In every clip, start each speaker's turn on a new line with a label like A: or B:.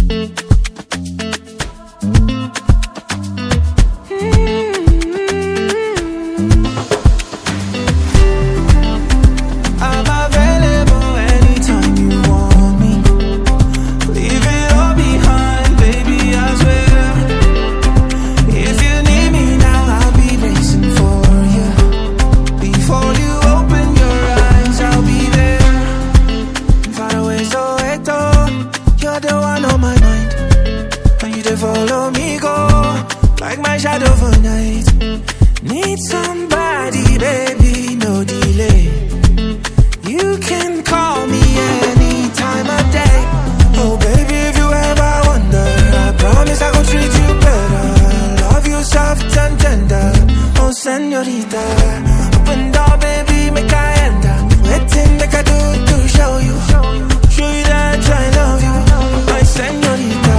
A: Follow me, go like my shadow for night. Need somebody, baby, no delay. You can call me any time of day. Oh, baby, if you ever wonder, I promise I gon' treat you better. Love you soft and tender. Oh, señorita, open door, baby, make I enter. Waiting, make I do to show you that I love you, my señorita.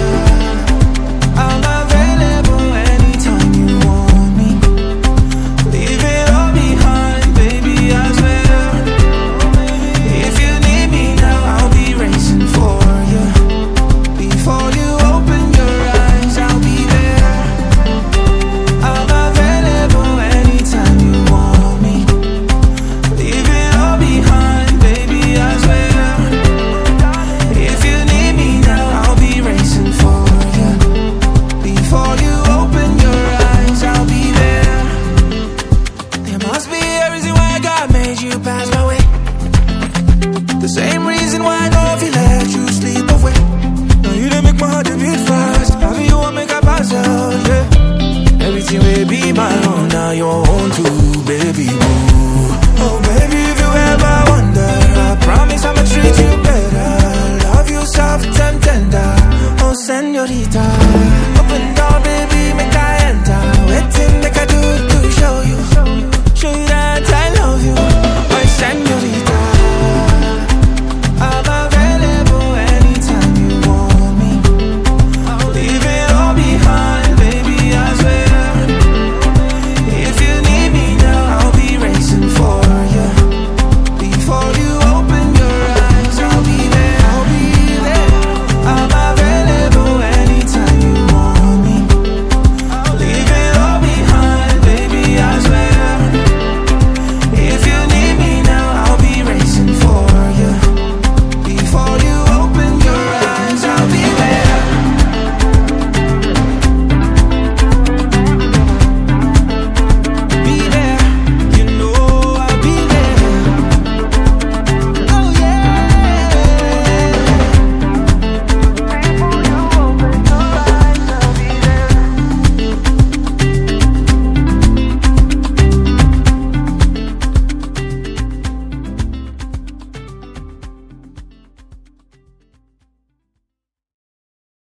A: I'm available anytime you want me. Leave it all behind, baby, I swear. If you need me now, I'll be racing for you. Before you open your eyes, I'll be there. I'm available anytime you want me. Leave it all behind, baby, I swear. If you need me now, I'll be racing for you. Before you open your eyes, I'll be there. There must be a reason why God made you pass my way. The same reason why I know if He let you sleep away. Now you done make my heart beat fast. How do you want make a pass out, yeah? Everything will be my own, now your own too, baby boo. Oh baby, if you ever wonder, I promise I'ma treat you better. Love you soft and tender. Oh señorita.